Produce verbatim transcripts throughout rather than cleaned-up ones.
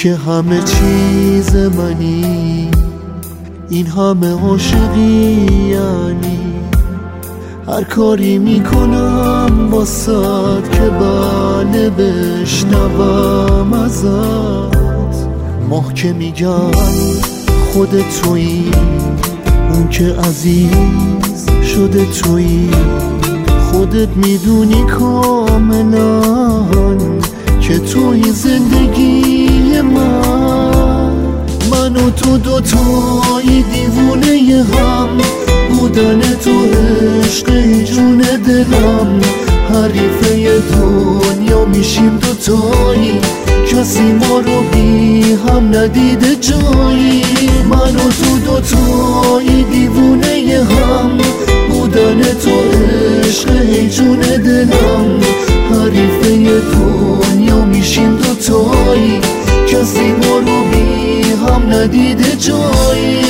که همه چیز منی، این همه عاشقی یعنی هر کاری میکنم واسد که بله بشنوم ازت. ماه که میگم خودت تویی، اون که عزیز شده تویی، خودت میدونی کاملا که توی زندگی من. من و تو دوتایی دیوونه هم بودن، تو عشق جون دلم. حریفه دنیا میشیم دوتایی، کسی ما رو بی هم ندیده جایی. من و تو دوتایی دیوونه هم بودن، تو عشق جون دلم. حریفه دنیا میشیم دوتایی، کسی ما رو بی هم ندیده جایی.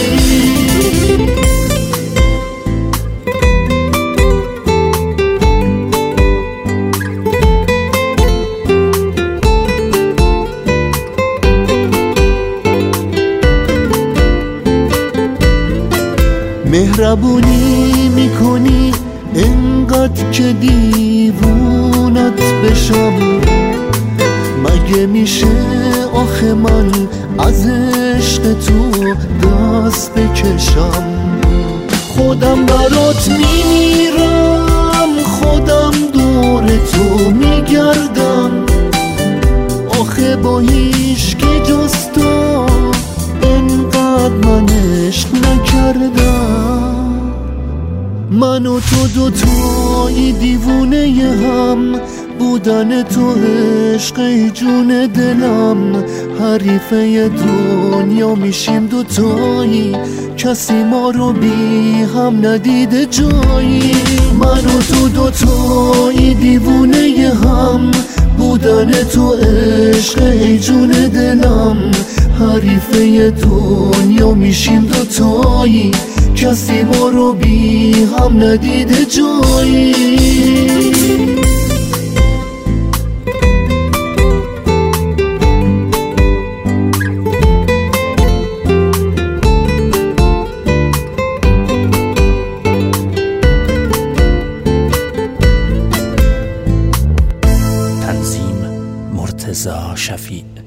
مهربونی میکنی انقدر که دیوونت بشم. مگه میشه آخه من از عشق تو دست بکشم؟ خودم برات میمیرم، خودم دور تو میگردم. آخه با هیچ که جز تو انقدر من عشق نکردم. من و تو دوتایی دیوونه هم بودن، تو عشق جون دلم. حریفه دنیا میشیم دوتایی، کسی ما رو بی هم ندیده جایی. من و تو دوتایی دیوونه هم بودن، تو عشق جون دلم. حریفه دنیا میشیم دوتایی، کسی ما رو بی هم ندیده جایی. تنظیم مرتضی شفیع.